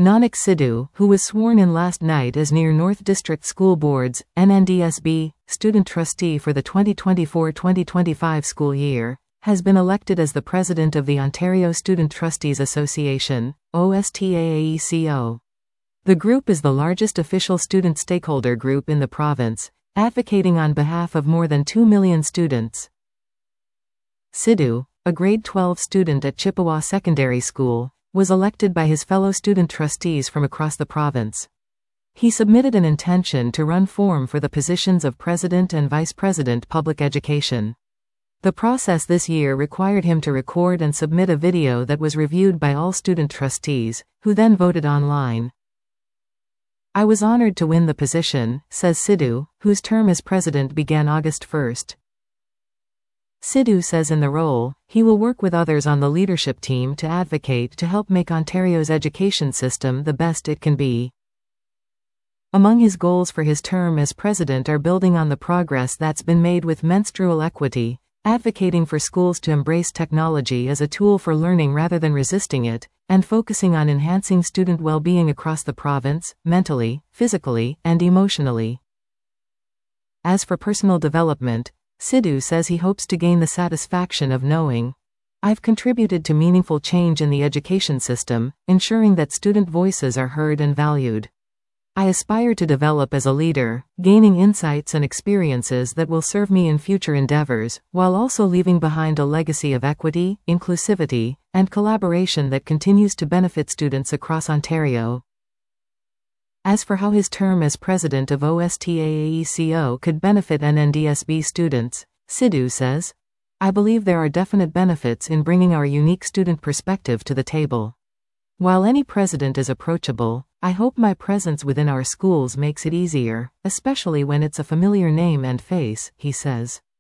Nanak Sidhu, who was sworn in last night as Near North District School Board's NNDSB student trustee for the 2024-2025 school year, has been elected as the president of the Ontario Student Trustees Association, OSTAAECO. The group is the largest official student stakeholder group in the province, advocating on behalf of more than 2 million students. Sidhu, a grade 12 student at Chippewa Secondary School, was elected by his fellow student trustees from across the province. He submitted an intention to run form for the positions of President and Vice President Public Education. The process this year required him to record and submit a video that was reviewed by all student trustees, who then voted online. I was honored to win the position, says Sidhu, whose term as president began August 1. Sidhu says in the role, he will work with others on the leadership team to advocate to help make Ontario's education system the best it can be. Among his goals for his term as president are building on the progress that's been made with menstrual equity, advocating for schools to embrace technology as a tool for learning rather than resisting it, and focusing on enhancing student well-being across the province, mentally, physically, and emotionally. As for personal development, Sidhu says he hopes to gain the satisfaction of knowing, I've contributed to meaningful change in the education system, ensuring that student voices are heard and valued. I aspire to develop as a leader, gaining insights and experiences that will serve me in future endeavors, while also leaving behind a legacy of equity, inclusivity, and collaboration that continues to benefit students across Ontario. As for how his term as president of OSTAAECO could benefit NNDSB students, Sidhu says, I believe there are definite benefits in bringing our unique student perspective to the table. While any president is approachable, I hope my presence within our schools makes it easier, especially when it's a familiar name and face, he says.